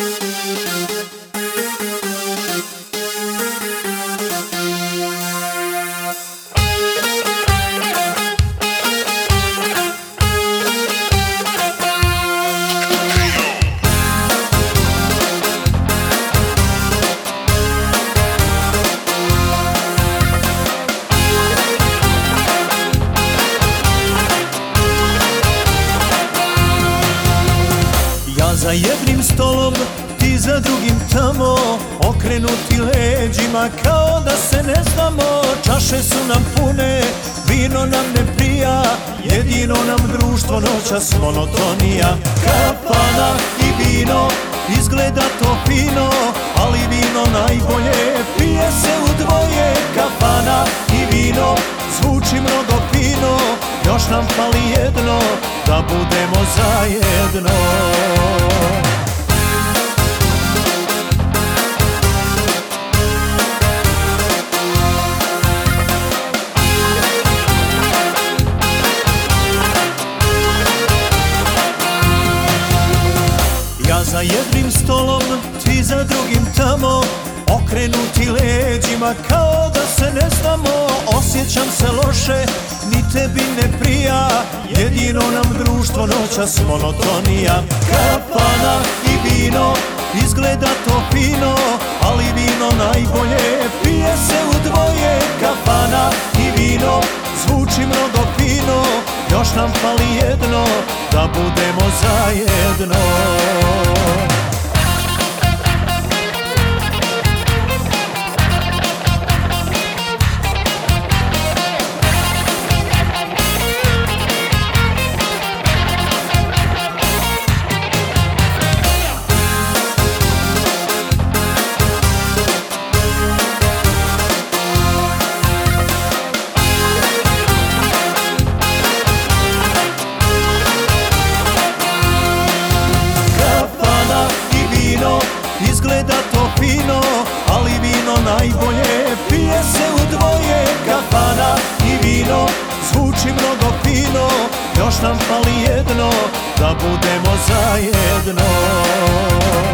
Za jednim stolom, ti za drugim tamo, okrenuti leđima kao da se ne znamo. Čaše su nam pune, vino nam ne prija, jedino nam društvo noćas monotonija. Kafana i vino, izgleda to fino, ali vino najbolje pije se u dvoje. Kafana i vino, zvuči mnogo fino, još nam fali jedno, da budemo zajedno. Ja za jednim stolom, ti za drugim tamo, okrenuti leđima kao da se ne znamo. Osjećam se loše, ni tebi ne prija, jedino nam društvo noćas monotonija. Kafana i vino, izgleda to fino, ali vino najbolje pije se u dvoje. Kafana i vino, zvuči mnogo fino, još nam fali jedno, da budemo zajedno. Izgleda to fino, ali vino najbolje pije se u dvoje. Kafana i vino, zvuči mnogo fino, još nam fali jedno, da budemo zajedno.